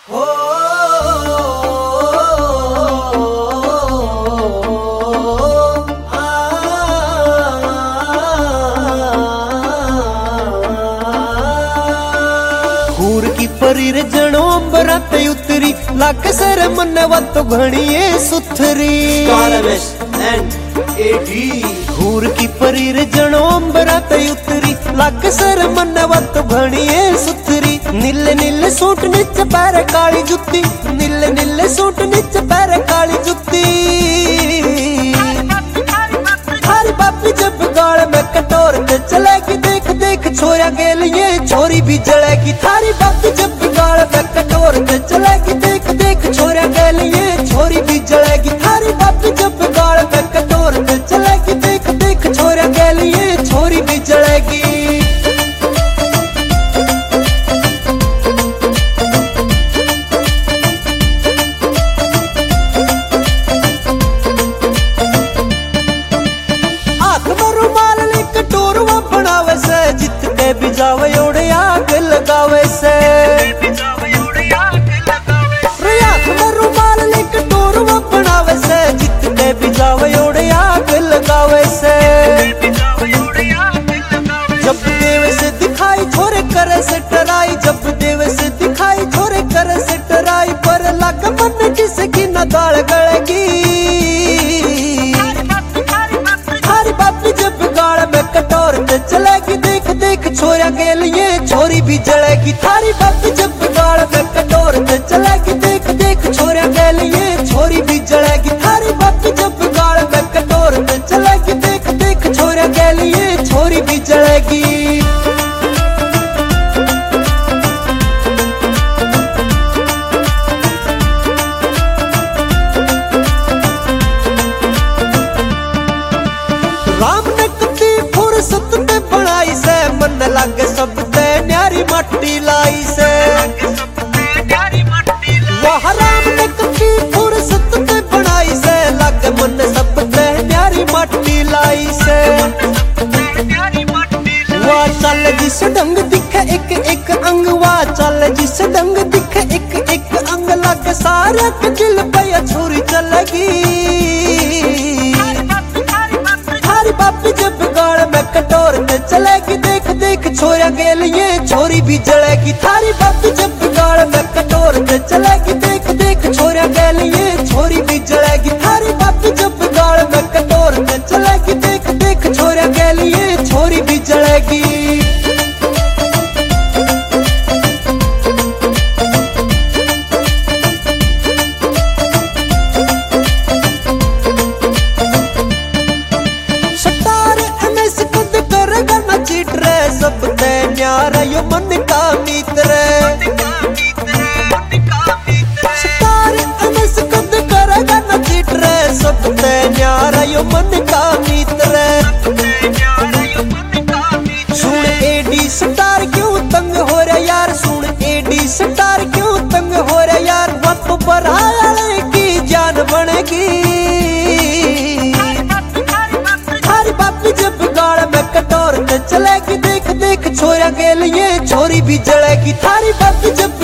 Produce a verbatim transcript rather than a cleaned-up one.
की परी रे जनो अंबरात उतरी लाख सर मन वत घणिए सुथरी घूर की परी रे जनो अंबरात उतरी लाख सर मन वत घणिए सुथरी नीले नीले सूट नीच पैर काली जुत्ती नीले नीले सूट नीच पैर काली जुत्ती थारी बापी जब गाल में कटोर के चलेगी देख देख छोरा के लिए छोरी भी जलेगी थारी बापी जब गाल में कटोर के चलेगी देख देख छोरा के लिए छोरी भी जलेगी थारी बापी जब गाल में कटोर के चलेगी देख देख छोरा के लिए छोरी भी जलेगी। भी जावे ओड़े आग लगावे से रियात में रुमाल लेके टोरवा बनावे से जितने भी जावे ओड़े आग लगावे से जब देवे से दिखाई छोरे करे से टराई जब देवे से दिखाई छोरे करे से टराई पर लग मन किसकी न दाल गड़ेगी थारी बापी जब गाल में कटोर के चलेगी देख देख छोरा के लिए छोरी भी जलेगी थारी बापी जब गाल में कटोर से चलेगी देख देख छोरा के लिए छोरी भी जलेगी थारी बापी जब गाल में कटोर से चलेगी देख देख छोरा के लिए छोरी भी जलेगी। मन लगे सब ते न्यारी मट्टी लाई से वह राम ने कभी फुर्सत ते बनाई से लगे मन सब ते न्यारी मट्टी लाई से वाह चल जिस ढंग दिखे एक एक अंग वाह चल जिस ढंग दिखे एक एक अंग लगे सारे के दिल पे छुरी चलेगी थारी बापी जब गाल में कटोर में चलेगी देख देख छोरा के लिए छोरी भी जलेगी थारी बापी जब गाल में कटोर में चलेगी देख देख छोरा के लिए छोरी भी जलेगी थारी बापी जब गाल में कटोर में चलेगी देख देख छोरा के लिए छोरी भी जलेगी। सब ते न्यारा यो मन का मित्र सितार अनस कद करेगा न चित्र सब ते न्यारा यो मन का मित्र सुन एडी स्टार क्यों तंग हो रहा यार सुन एडी स्टार क्यों तंग हो रहा यार वक्त पर आया की जान बनेगी थारी बापी जब गाल में कटोर के चलेगी देख देख छोरा के लिए छोरी भी जलेगी थारी बापी जब